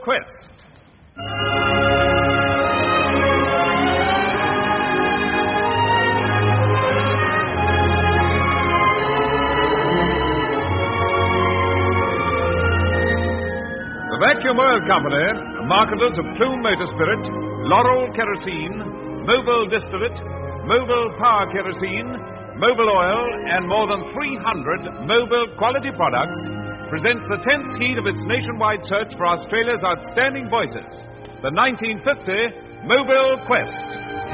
Quest. The Vacuum Oil Company, marketers of Plume Motor Spirit, Laurel Kerosene, Mobil Distillate, Mobil Power Kerosene, Mobil Oil, and more than 300 Mobil quality products, presents the 10th heat of its nationwide search for Australia's outstanding voices, the 1950 Mobil Quest.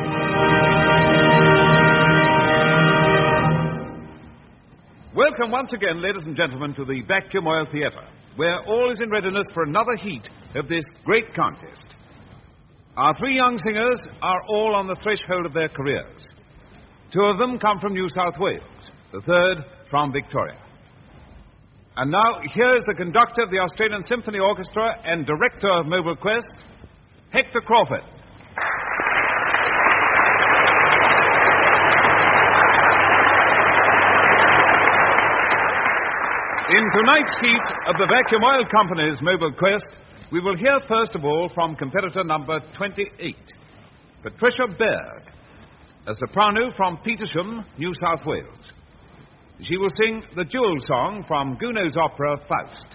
Welcome once again, ladies and gentlemen, to the Vacuum Oil Theatre, where all is in readiness for another heat of this great contest. Our three young singers are all on the threshold of their careers. Two of them come from New South Wales, the third from Victoria. And now, here is the conductor of the Australian Symphony Orchestra and director of Mobil Quest, Hector Crawford. In tonight's heat of the Vacuum Oil Company's Mobil Quest, we will hear first of all from competitor number 28, Patricia Baird, a soprano from Petersham, New South Wales. She will sing the Jewel Song from Gounod's opera Faust.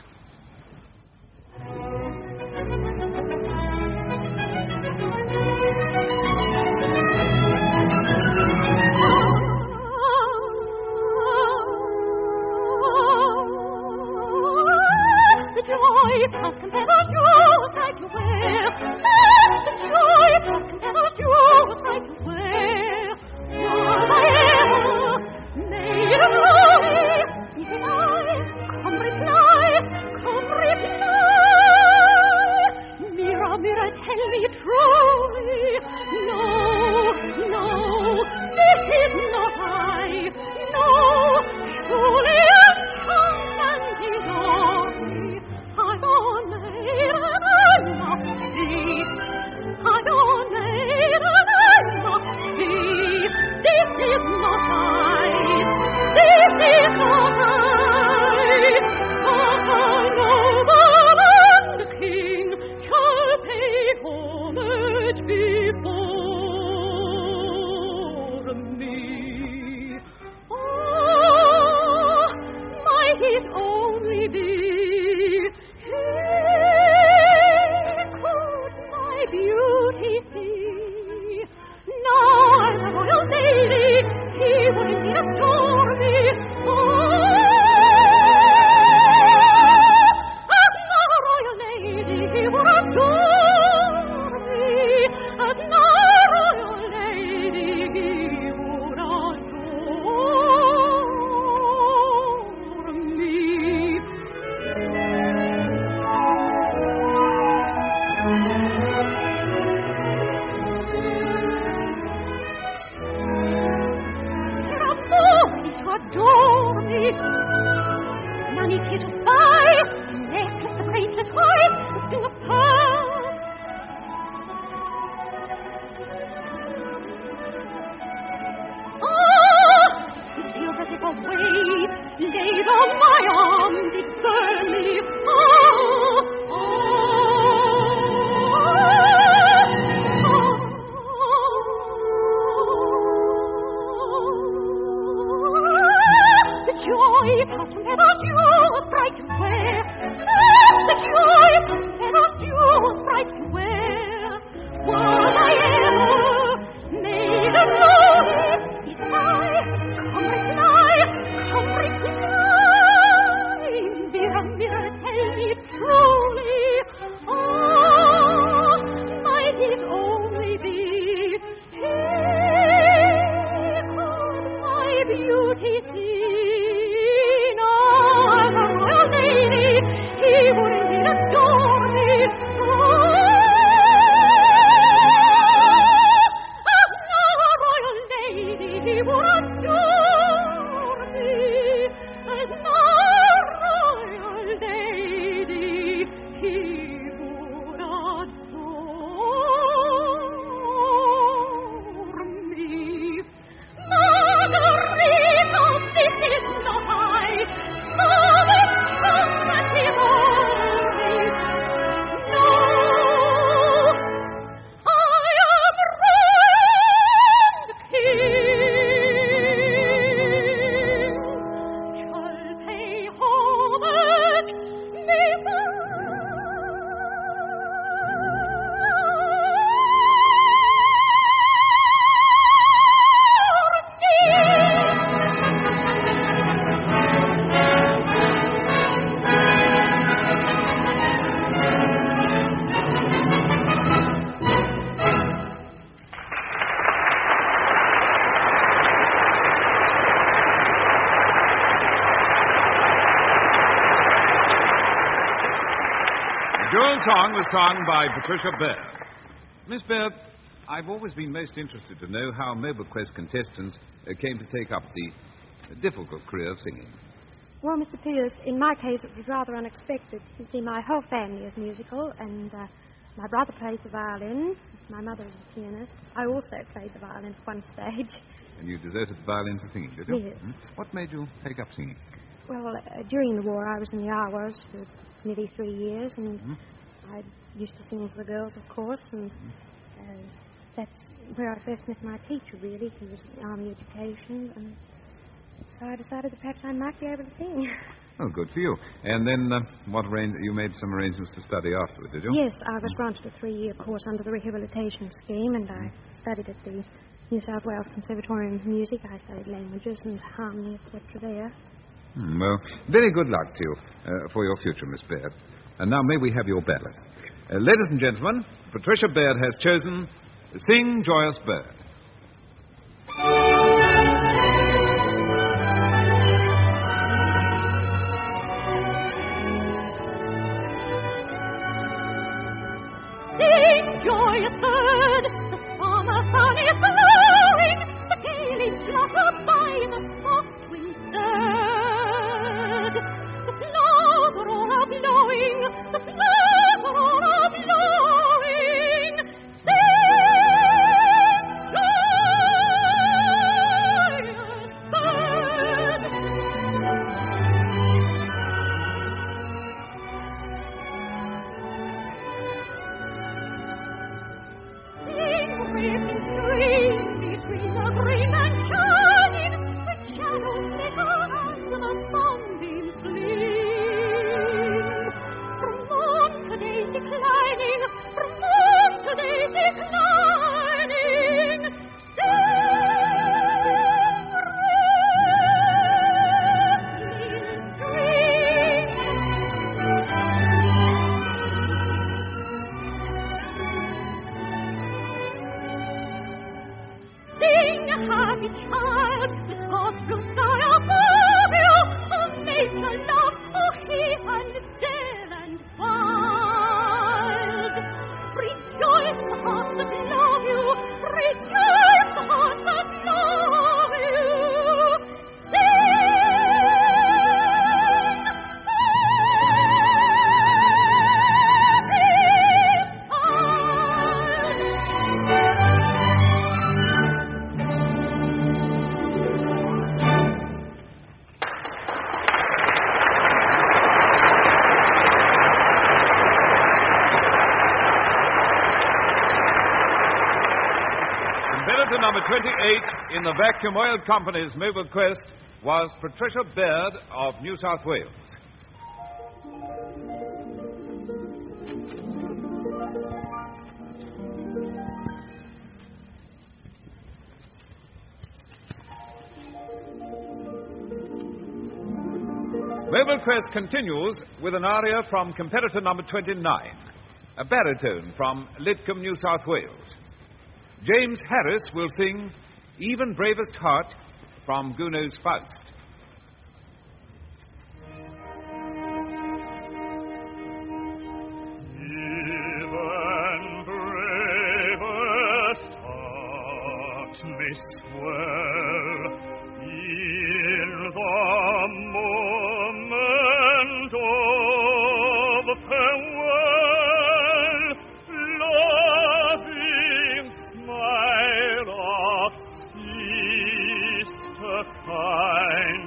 Where was I ever song was sung by Patricia Baird. Miss Baird, I've always been most interested to know how MobileQuest contestants came to take up the difficult career of singing. Well, Mr. Pierce, in my case, it was rather unexpected. You see, my whole family is musical, and my brother plays the violin. My mother is a pianist. I also played the violin at one stage. And you deserted the violin for singing, did you? Yes. What made you take up singing? Well, during the war, I was in the Irish for nearly 3 years, and I used to sing for the girls, of course, and that's where I first met my teacher, really. He was in Army Education, and so I decided that perhaps I might be able to sing. Oh, good for you. And then you made some arrangements to study afterward, did you? Yes, I was granted a 3-year course under the rehabilitation scheme, and I studied at the New South Wales Conservatorium of Music. I studied languages and harmony, etc. there. Well, very good luck to you for your future, Miss Baird. And now may we have your ballad. Ladies and gentlemen, Patricia Baird has chosen Sing Joyous Bird. Sing, joyous bird, the summer sun is blowing, the gay leaves flutter by, the soft wind stirred. The flowers are all a-blowing, the flowers are all a-blowing. Sing, joyous bird. Ripping stream between the green and shining, with shadows flicker as the sunbeams gleam. From moon to day declining, from moon to day declining, sing, happy child, with God's blue sky above you, oh, nature love, oh, he and still and wild. Rejoice, the hearts that love you, rejoice, the hearts that love you. Competitor number 28 in the Vacuum Oil Company's MobileQuest was Patricia Baird of New South Wales. MobileQuest continues with an aria from competitor number 29, a baritone from Lidcombe, New South Wales. James Harris will sing Even Bravest Heart from Gounod's Faust. Even bravest heart may swell in the moment of farewell, loving smile of sister kind.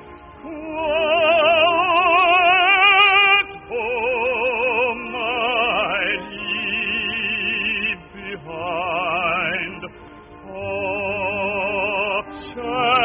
Quiet home I leave behind, of child.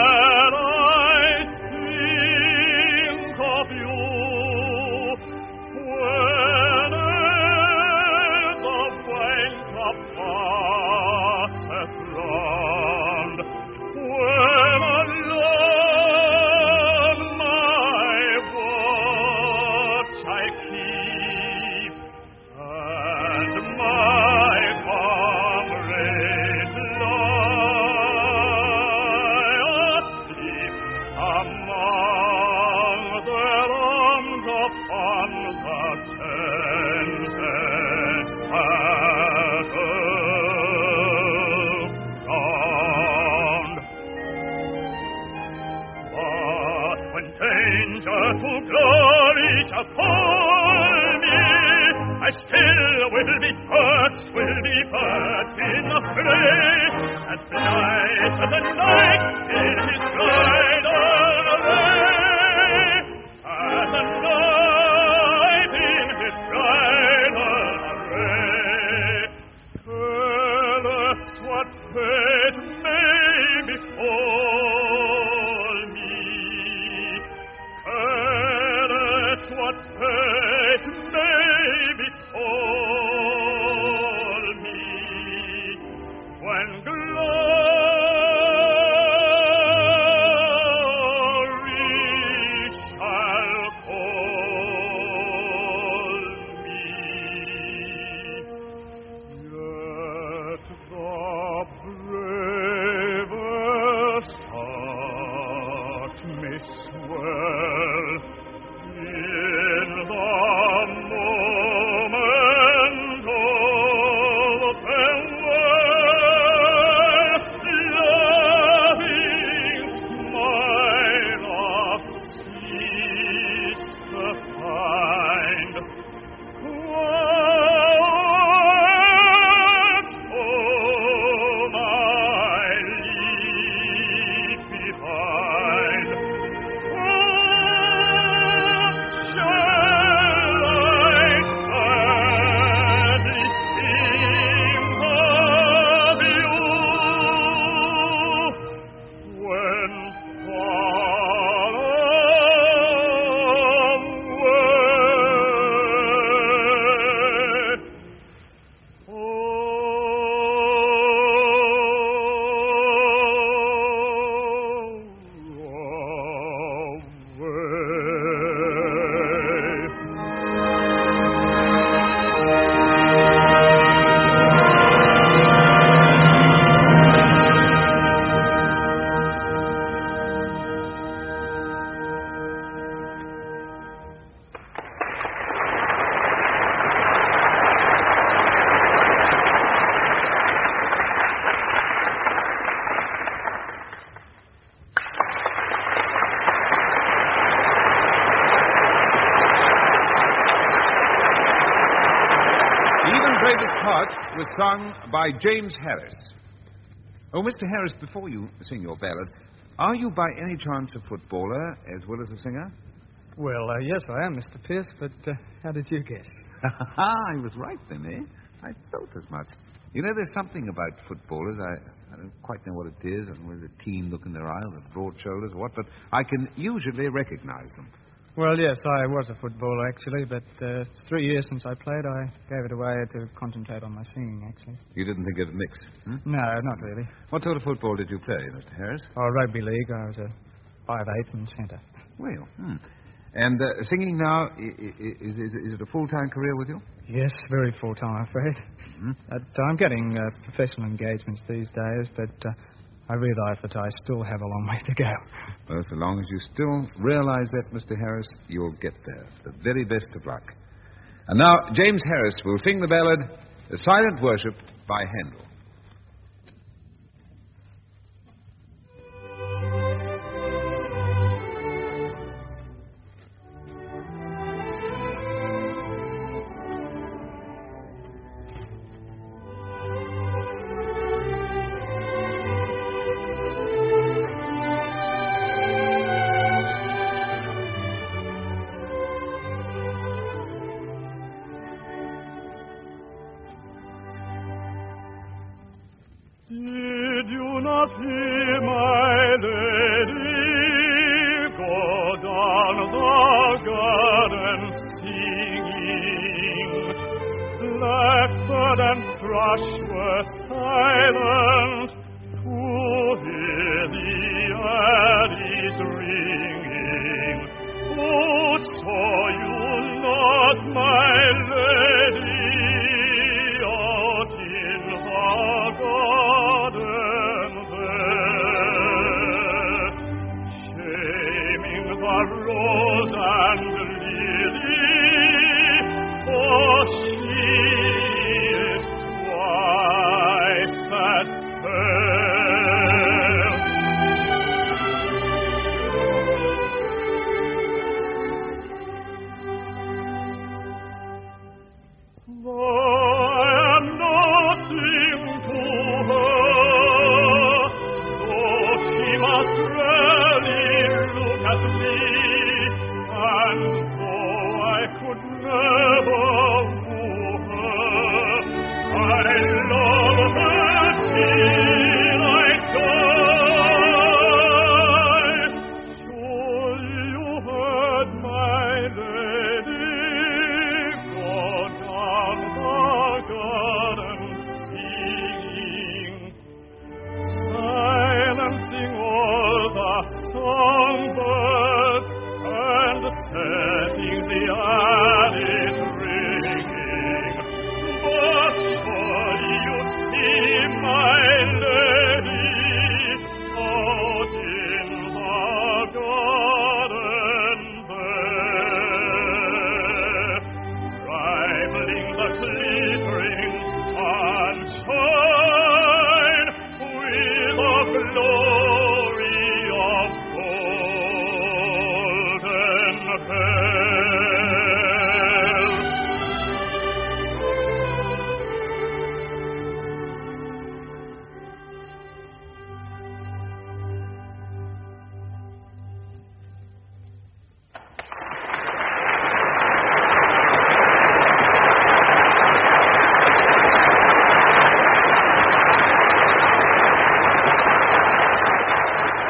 will be birds in the fray, and bright as the night in his bridal array, as the night in his bridal array. Careless what fate may befall me, careless what fate may befall me, when glory shall call me. Yet the bravest heart may swell in the moment of farewell, loving smile of sweet to find. What, oh, my leave behind? What shall I sadly think of you when far away? Even Bravest Heart was sung by James Harris. Oh, Mr. Harris, before you sing your ballad, are you by any chance a footballer as well as a singer? Well, yes, I am, Mr. Pierce, but how did you guess? I was right then, eh? I thought as much. You know, there's something about footballers. I don't quite know what it is, and whether a keen look in their eye, or the broad shoulders, or what, but I can usually recognize them. Well, yes, I was a footballer, actually, but it's 3 years since I played. I gave it away to concentrate on my singing, actually. You didn't think it'd mix? No, not really. What sort of football did you play, Mr. Harris? Oh, rugby league. I was a 5'8" and centre. Well, And singing now, is it a full-time career with you? Yes, very full-time, I'm afraid. I'm getting professional engagements these days, but I realise that I still have a long way to go. Well, so long as you still realize that, Mr. Harris, you'll get there. The very best of luck. And now, James Harris will sing the ballad, The Silent Worship by Handel. Did you not hear my lady go down the garden singing? Blackbird and thrush were silent to hear the alleys ringing. Oh, saw you not my lady out in the garden there, shaming the rose and lily, for she is twice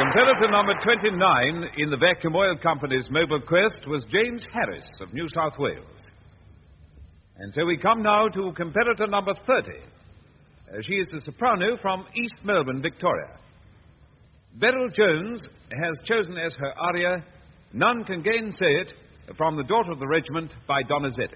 Competitor number 29 in the Vacuum Oil Company's Mobile Quest was James Harris of New South Wales. And so we come now to competitor number 30. She is the soprano from East Melbourne, Victoria. Beryl Jones has chosen as her aria None Can Gainsay It from The Daughter of the Regiment by Donizetti.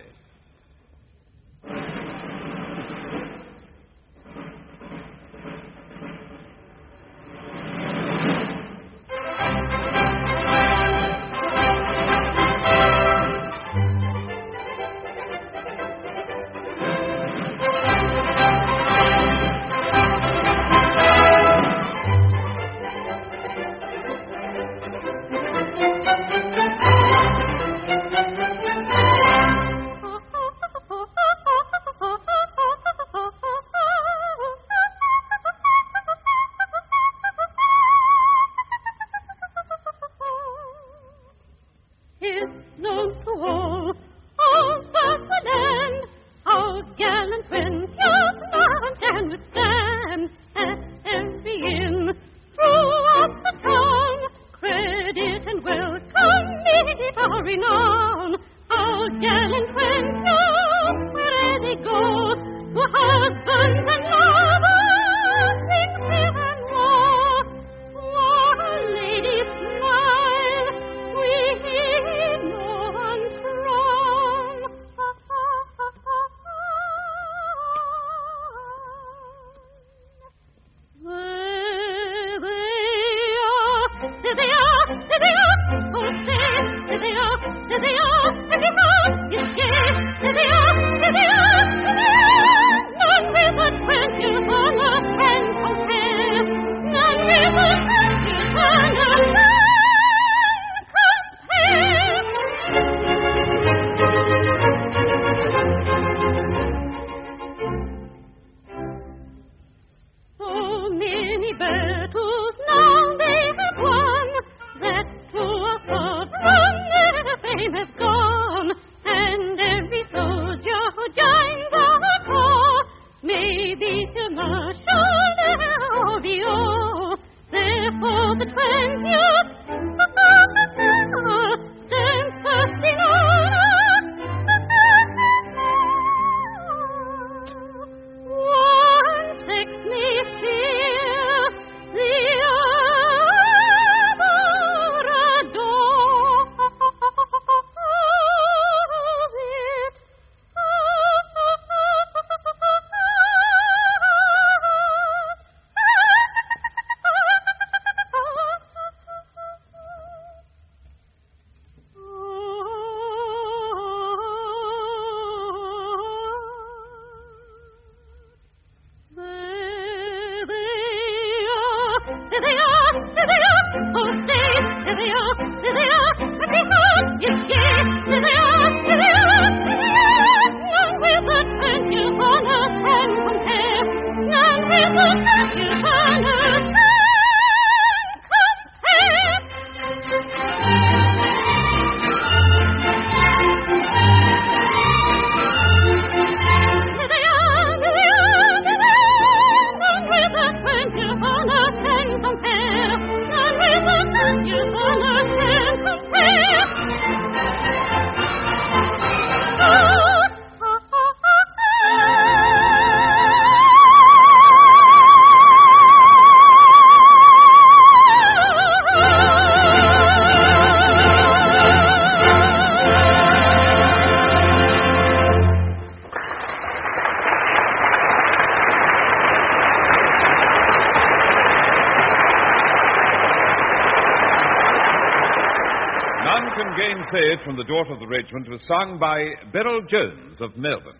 Gainsay It from The Daughter of the Regiment was sung by Beryl Jones of Melbourne.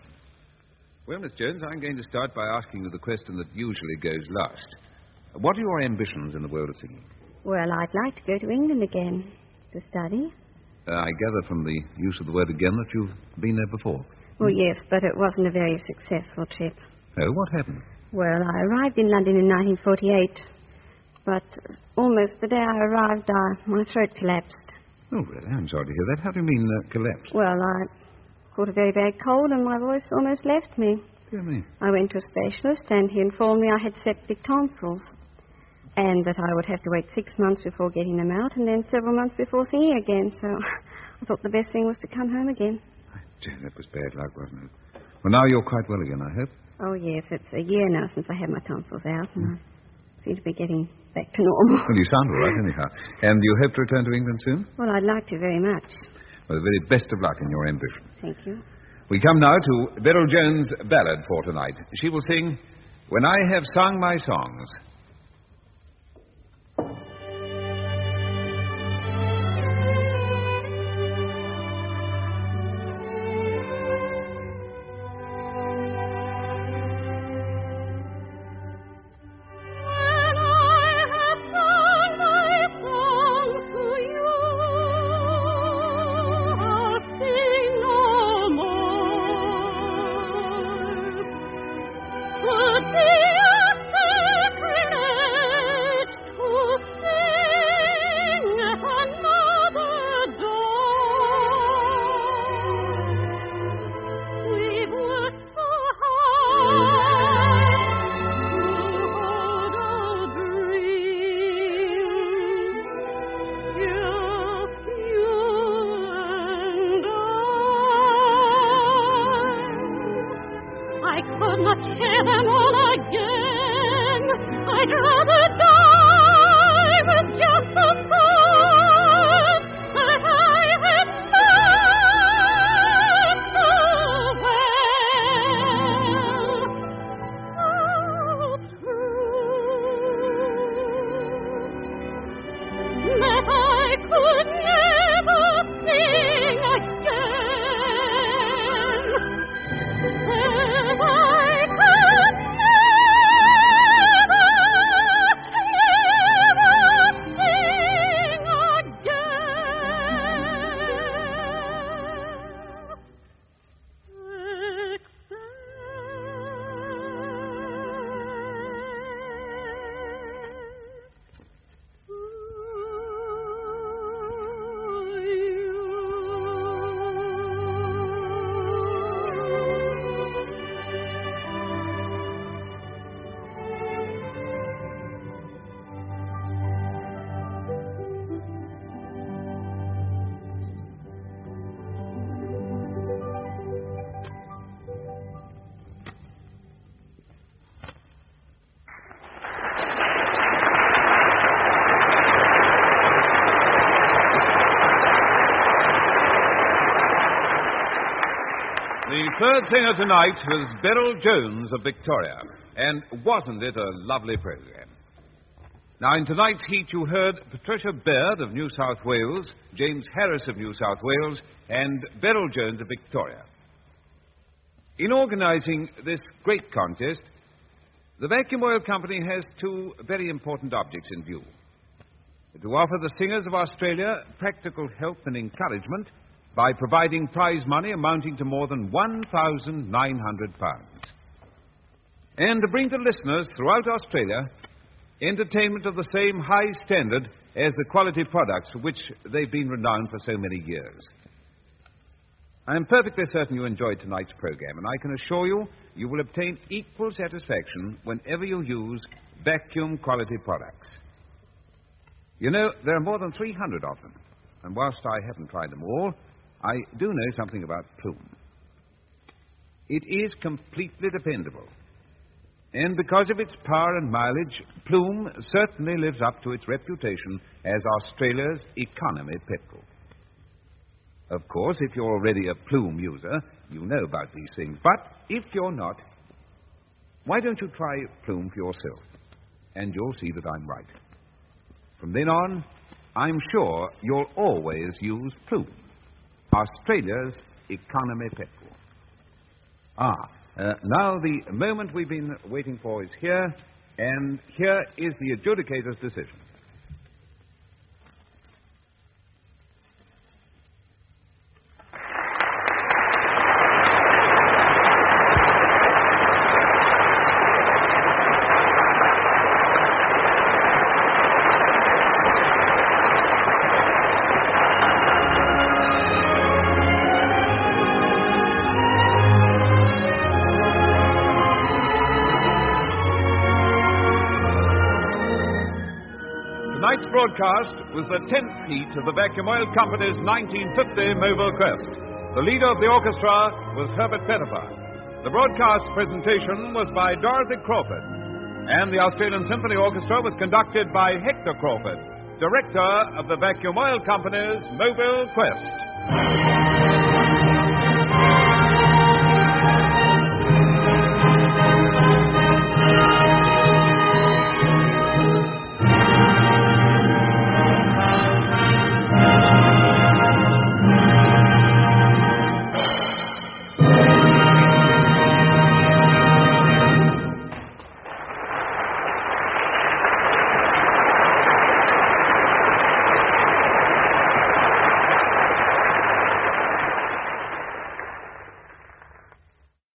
Well, Miss Jones, I'm going to start by asking you the question that usually goes last. What are your ambitions in the world of singing? Well, I'd like to go to England again to study. I gather from the use of the word again that you've been there before. Well, yes, but it wasn't a very successful trip. Oh, what happened? Well, I arrived in London in 1948, but almost the day I arrived, my throat collapsed. Oh, really? I'm sorry to hear that. How do you mean collapsed? Well, I caught a very bad cold and my voice almost left me. Dear me. I went to a specialist and he informed me I had septic tonsils. and that I would have to wait 6 months before getting them out, and then several months before singing again. So I thought the best thing was to come home again. Jane, that was bad luck, wasn't it? Well, now you're quite well again, I hope. Oh, yes. It's a year now since I had my tonsils out, and I seem to be getting back to normal. Well, you sound all right, anyhow. And you hope to return to England soon? Well, I'd like to very much. Well, the very best of luck in your ambition. Thank you. We come now to Beryl Jones' ballad for tonight. She will sing When I Have Sung My Songs. The third singer tonight was Beryl Jones of Victoria. And wasn't it a lovely program? Now, in tonight's heat, you heard Patricia Baird of New South Wales, James Harris of New South Wales, and Beryl Jones of Victoria. In organizing this great contest, the Vacuum Oil Company has two very important objects in view. To offer the singers of Australia practical help and encouragement by providing prize money amounting to more than £1,900. And to bring to listeners throughout Australia entertainment of the same high standard as the quality products for which they've been renowned for so many years. I am perfectly certain you enjoyed tonight's program, and I can assure you you will obtain equal satisfaction whenever you use vacuum quality products. You know, there are more than 300 of them, and whilst I haven't tried them all, I do know something about Plume. It is completely dependable. And because of its power and mileage, Plume certainly lives up to its reputation as Australia's economy petrol. Of course, if you're already a Plume user, you know about these things. But if you're not, why don't you try Plume for yourself? And you'll see that I'm right. From then on, I'm sure you'll always use Plume, Australia's economy petrol. Now the moment we've been waiting for is here, and here is the adjudicator's decision. Tonight's broadcast was the 10th heat of the Vacuum Oil Company's 1950 Mobile Quest. The leader of the orchestra was Herbert Pettifer. The broadcast presentation was by Dorothy Crawford. And the Australian Symphony Orchestra was conducted by Hector Crawford, director of the Vacuum Oil Company's Mobile Quest.